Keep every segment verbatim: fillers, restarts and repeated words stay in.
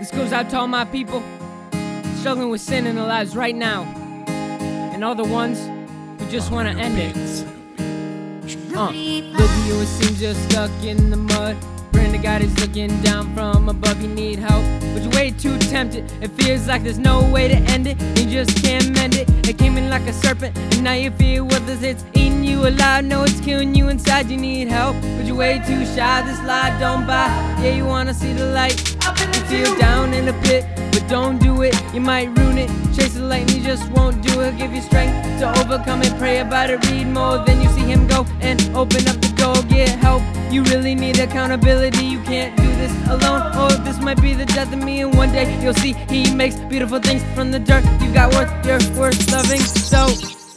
This goes out to all my people struggling with sin in their lives right now, and all the ones who just want to end it. Uh, look at you, it seems you're stuck in the mud. Praying to God he's looking down from above. You need help, but you're way too tempted. It feels like there's no way to end it. You just can't mend it. It came in like a serpent, and now you feel worthless. It's eating you alive. No, it's killing you inside. You need help, but you're way too shy. This lie don't buy. Yeah, you wanna see the light. You feel down in the pit, but don't do it. You might ruin it. Chase the light and you just won't do it. Give you strength to overcome it. Pray about it, read more. Then you see him go and open up the door. Get help. You really need accountability. You can't do this alone. Oh, this might be the death of me, and one day you'll see he makes beautiful things from the dirt. You've got worth, you're worth loving. So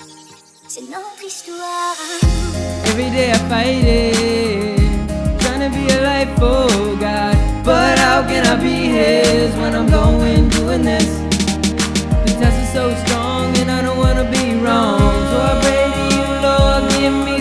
every day I fight it, trying to be a light for God. But how can I be his when I'm going doing this? The test is so strong and I don't wanna be wrong. So I pray to you, Lord, give me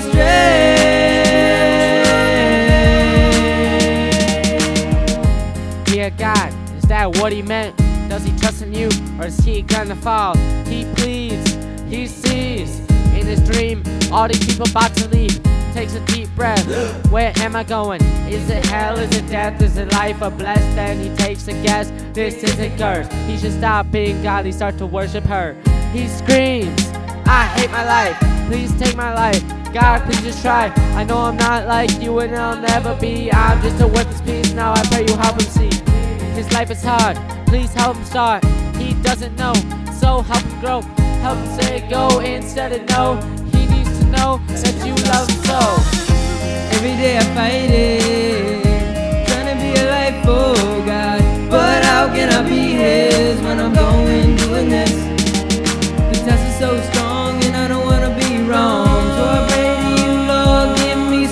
strength. Dear God, is that what he meant? Does he trust in you, or is he gonna fall? He pleads, he sees in his dream all these people about to leave. Takes a deep breath. Where am I going? Is it hell? Is it death? Is it life or blessed? Then he takes a guess. This isn't cursed. He should stop being godly, start to worship her. He screams, I hate my life. Please take my life. God, please just try. I know I'm not like you and I'll never be. I'm just a worthless piece. Now I pray you help him see. His life is hard. Please help him start. He doesn't know, so help him grow. Help him say go instead of no. Know that you love so. Every day I fight it, trying to be a light for God. But how can I be his when I'm going doing this? The test is so strong and I don't wanna be wrong. So I pray to you, Lord, give me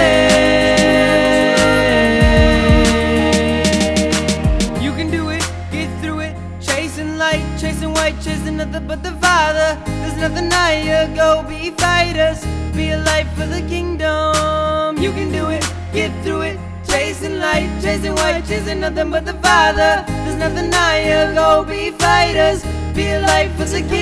strength. You can do it, get through it, chasing light, chasing white, chasing nothing but the Father. There's nothing higher, go be fighters. Be a light for the kingdom. You can do it, get through it. Chasing light, chasing white, chasing nothing but the Father. There's nothing higher, go be fighters. Be a light for the kingdom.